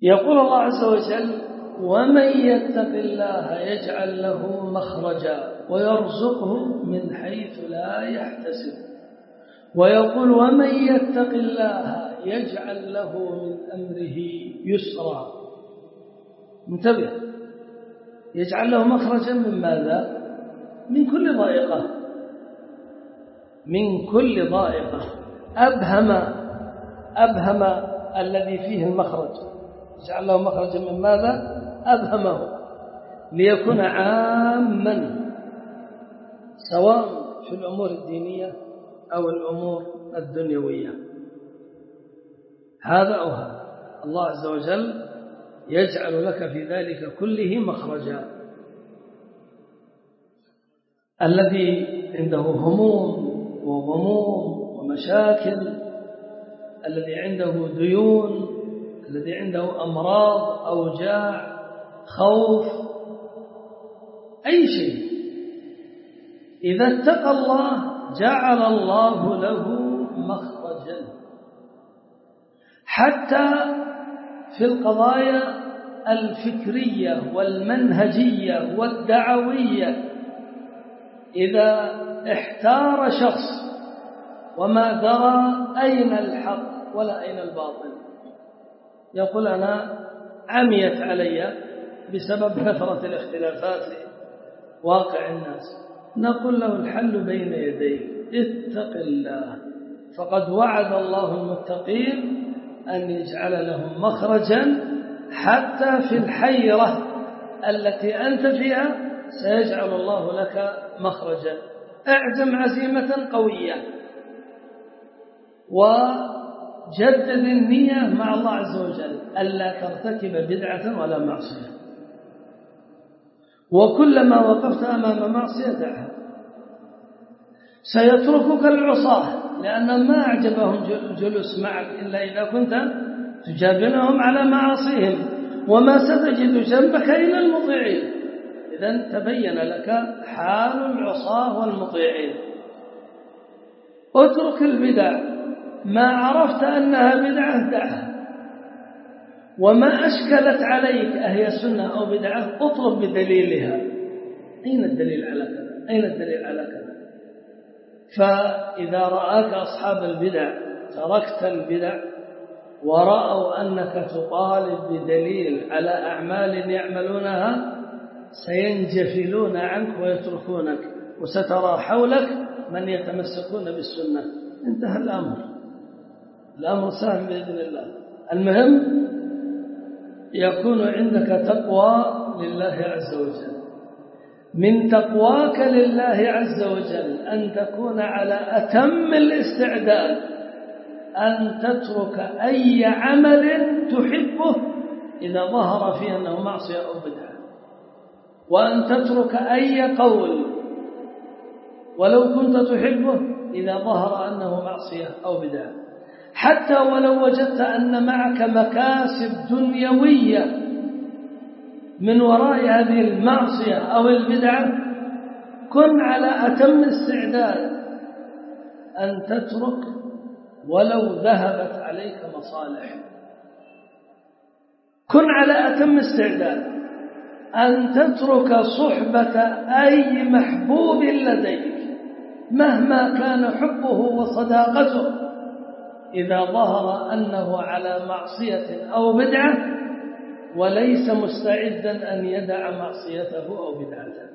يقول الله عز وجل: ومن يتق الله يجعل له مخرجا ويرزقه من حيث لا يحتسب. ويقول: ومن يتق الله يجعل له من أمره يسرا. انتبه، يجعل له مخرجا من ماذا؟ من كل ضائقة، من كل ضائقة. أبهم الذي فيه المخرج، يجعل له مخرجا من ماذا؟ أبهمه، ليكون عاما سواء في الأمور الدينية أو الأمور الدنيوية. هذا أو هذا، الله عز وجل يجعل لك في ذلك كله مخرجا. الذي عنده هموم وغموم ومشاكل، الذي عنده ديون، الذي عنده أمراض، أوجاع، خوف، أي شيء، إذا اتقى الله جعل الله له مخرجا. حتى في القضايا الفكرية والمنهجية والدعوية، إذا احتار شخص وما درى أين الحق ولا أين الباطل، يقول: أنا عميت علي بسبب كثرة الاختلافات في واقع الناس، نقول له: الحل بين يديك، اتق الله، فقد وعد الله المتقين أن يجعل لهم مخرجا حتى في الحيرة التي أنت فيها سيجعل الله لك مخرجا. اعزم عزيمة قوية وجدد النية مع الله عز وجل ألا ترتكب بدعة ولا معصية، وكلما وقفت أمام معصية دعها. سيتركك العصاة، لأن ما أعجبهم الجلوس معك إلا إذا كنت تجابنهم على معاصيهم، وما ستجد جنبك إلا المطيعين. إذن تبين لك حال العصاة والمطيعين. اترك البدع، ما عرفت أنها بدعة دعها، وما أشكلت عليك أهي سنة أو بدعة اطلب بدليلها. أين الدليل على كذا؟ أين الدليل على كذا؟ فإذا رآك أصحاب البدع تركت البدع ورأوا أنك تطالب بدليل على أعمال يعملونها، سينجفلون عنك ويتركونك، وسترى حولك من يتمسكون بالسنة. انتهى الأمر، الأمر سهل بإذن الله. المهم يكون عندك تقوى لله عز وجل. من تقواك لله عز وجل أن تكون على أتم الاستعداد أن تترك أي عمل تحبه إذا ظهر فيه أنه معصية أو بدعة، وأن تترك أي قول ولو كنت تحبه إذا ظهر أنه معصية أو بدعة، حتى ولو وجدت أن معك مكاسب دنيوية من وراء هذه المعصية أو البدعة، كن على أتم استعداد أن تترك ولو ذهبت عليك مصالح. كن على أتم استعداد أن تترك صحبة أي محبوب لديك مهما كان حبه وصداقته إذا ظهر أنه على معصية أو بدعة وليس مستعدا أن يدع معصيته أو بدعته.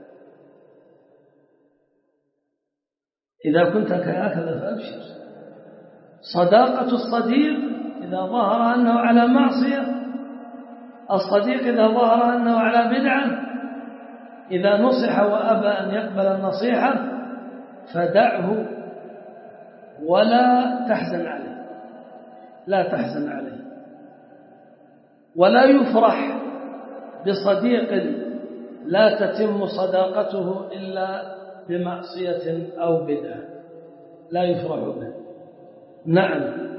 إذا كنت هكذا فأبشر. صداقة الصديق إذا ظهر أنه على معصية، الصديق إذا ظهر أنه على بدعة، إذا نصح وأبى أن يقبل النصيحة فدعه ولا تحزن عليه، لا تحزن عليه، ولا يفرح بصديق لا تتم صداقته إلا بمعصية أو بدعة، لا يفرح به. نعم،